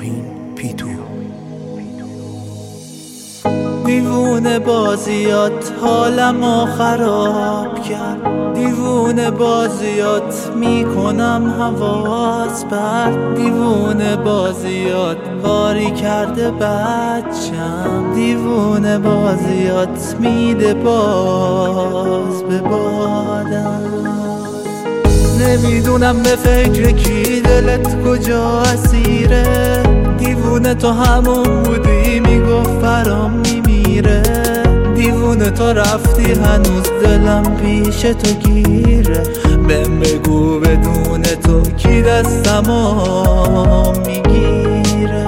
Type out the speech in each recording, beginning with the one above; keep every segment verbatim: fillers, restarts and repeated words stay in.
شاهین پیتو. دیوونه بازیات حالمو خراب کرد، دیوونه بازیات میکنم حواس برد، دیوونه بازیات کاری کرده بچم، دیوونه بازیات میده باز به بادم. نمیدونم به فکر کی دلت کجا اسیره، دیوونه تو همون بودی میگفت فرام میمیره، دیوونه تو رفتی هنوز دلم پیش تو گیره، بهم بگو بدون تو کی دستمو میگیره.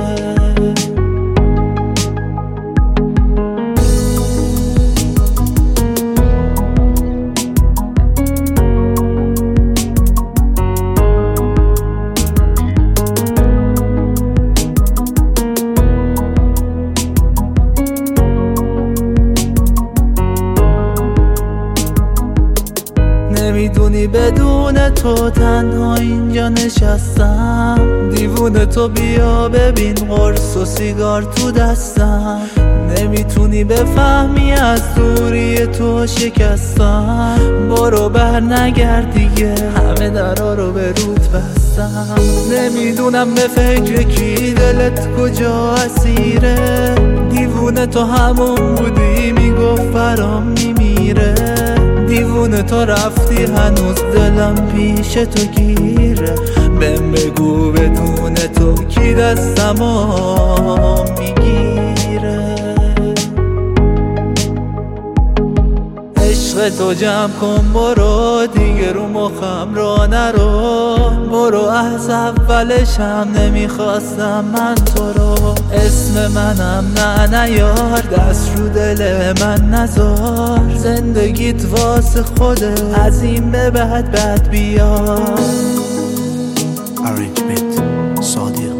نمیدونی بدون تو تنها اینجا نشستم، دیوونه تو بیا ببین قرص و سیگار تو دستم، نمیتونی بفهمی از دوری تو شکستم، برو بر نگرد دیگه همه درا رو به رود بستم. نمیدونم به فکر کی دلت کجا اسیره، دیوونه تو همون بودی میگفت فرام میمیره، دیوونه تو رفتی هنوز دلم پیش تو گیره، بهم بگو بدون تو کی دستمو میگیره. عشق تو جمع کن برو دیگه رو مخم را نرو، برو از اولش هم نمیخواستم من تو رو، اسم منم نه نیار دست رو دل من نذار، زندگیت واسه خوده از این به بعد بد بیار. Arrangement صادق